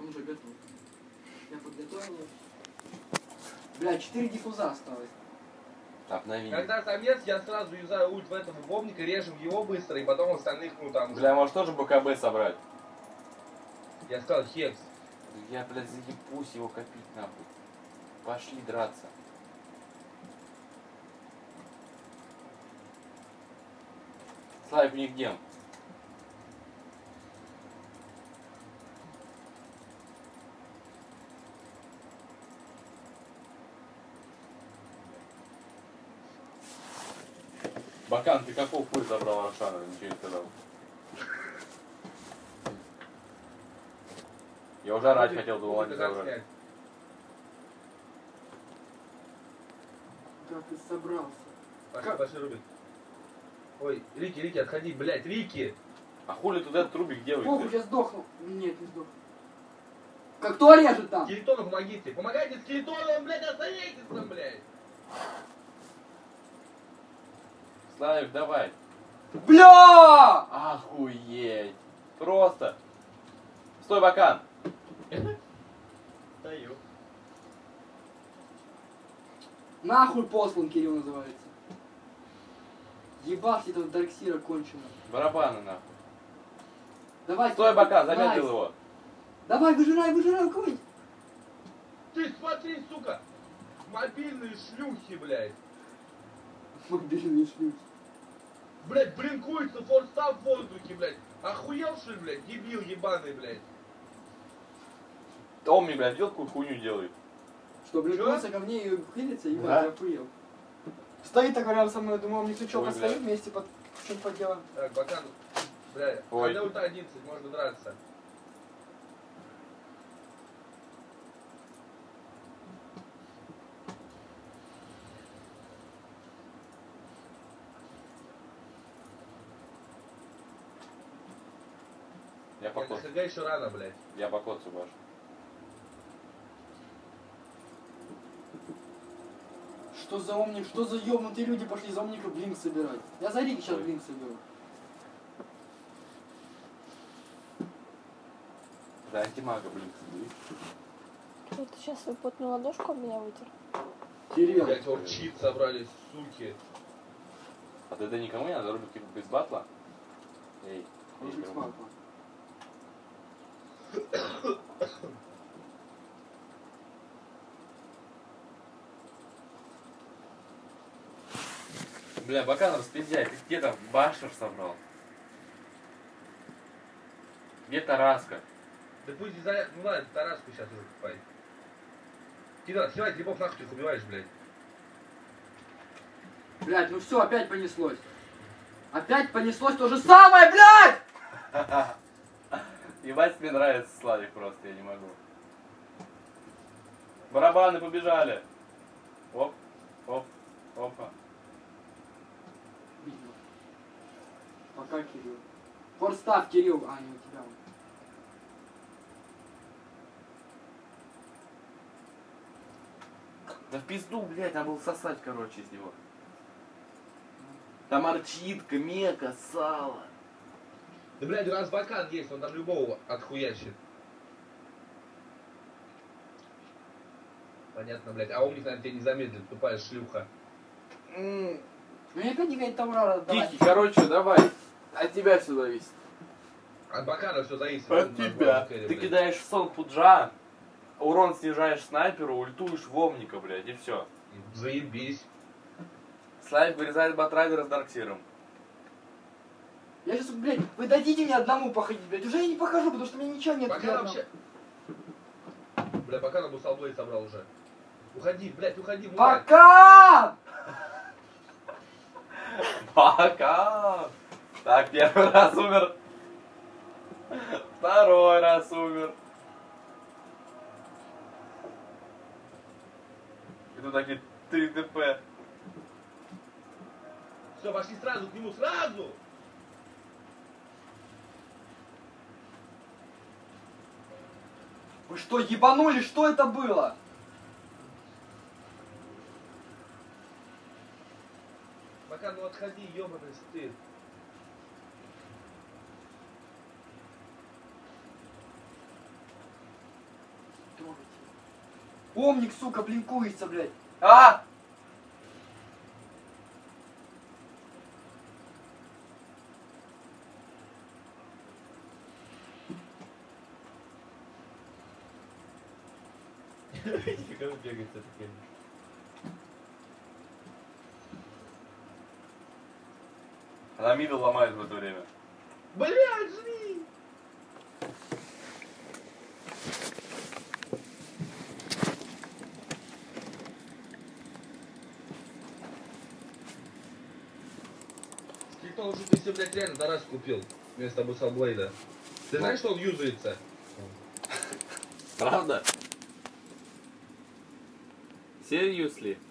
Он уже готов. Я подготовил. Бля, 4 диффуза осталось. Обнови. Когда самец, я сразу юзаю ульт в этого бомбника, режем его быстро, и потом остальных, ну там уже. Бля, может тоже БКБ собрать? Я сказал хекс. Я, блядь, заебусь его копить нахуй. Пошли драться. Славик, у них гем. Бакан, ты какого хуй забрал Рошана? Ничего не сказал. Я уже орать хотел, думал, они забрали. Как ты собрался? Пошли, пошли, Рубик. Ой, Рики, отходи, блядь, Рики! А хули тут этот Рубик делает? Похуй, сейчас сдохну. Нет, не сдохну. Как кто режет там? Скелетону помогите! Помогайте скелетону, блядь, остановитесь там, блядь! Славик, давай. Бля! Охуеть. Просто. Стой, Бакан. Стою. Нахуй послан, Кирилл называется. Ебать этого Дарксира кончено. Барабаны нахуй. Давай. Стой, Бакан, заметил Найс. его. Давай, выжирай у кого-нибудь. Ты смотри, сука! Мобильные шлюхи, блядь! Мобильные шлюхи. Блядь, блинкуется форстав в воздухе, блядь! Охуел, что ли, блядь? Дебил ебаный, блядь! Томми, блядь, видел, какую хуйню делает? Что, блядь, ко мне и хилится, ебать, Да? я охуел. Стоит так рядом со мной, думал, мне ключом Ой, поставить блядь. вместе под что-то поделаем. Так, Бакан, блядь, Ой. когда ульта 11, можно драться. Я по Я коцу. ХГ еще рано, блядь. Я по коцу башу. Что за умник, что за ёбнутые люди пошли за умника блинк собирать. Я за Рики сейчас Ой. блинк соберу. Да, антимага, блин, собери. Ты сейчас свою потную ладошку об меня вытер? Кирилл. Блядь, вот чит собрали, суки. А ты это никому не надо рубить без батла? Эй, Рубик эй, с Рома. папой. Бля, Бакан, распиздяй, ты где там башер собрал? Где Тараска? Да пусть и за... Ну ладно, Тараску сейчас уже купай. Кидал, хилай грибов нахуй, ты их убиваешь, блядь. Блядь, ну все, опять понеслось. Опять понеслось то же самое, блядь! Ебать, мне нравится Славик просто, я не могу. Барабаны побежали. Оп, оп, опа. Видно. Пока, Кирилл. Форстав, Кирилл. А, не у тебя. Да в пизду, блядь, надо было сосать, короче, из него. Там орчитка, мека, сало. Да, блядь, у нас Бакан есть, он там любого отхуячит. Понятно, блядь. А умник, наверное, тебя не замедлит, тупая шлюха. Ну и опять не говорит Таурара давай. Тихий, короче, давай. От тебя все зависит. От Бакана все зависит. От Он тебя. на Кэрри, Ты блядь. кидаешь в сон пуджа, урон снижаешь снайперу, ультуешь в омника, блядь, и все. Заебись. Славик вырезает батрайдера с Дарксиром. Я сейчас, блядь, вы дадите мне одному походить, блядь. Уже я не похожу, потому что у меня ничего нет. Бакан для одного. вообще... Бля, Бакан Абусалблейд собрал уже. Уходи, блядь, уходи, мудак. Пока! Пока! Так, первый раз умер. Второй раз умер. И тут такие 3 ДП. Все, пошли сразу к нему, сразу! Вы что, ебанули? Что это было? Бакан, ну отходи, ёбаный стыд. Помник, сука, блинкуется, блядь. А! Видите, как бегает с этой хренью. Она миду ломает в это время. Блядь, жми! Скрипнул, что ты себе, блядь, реально Тарас купил вместо Бусалблейда. Ты знаешь, что он юзается? Правда? Seriously?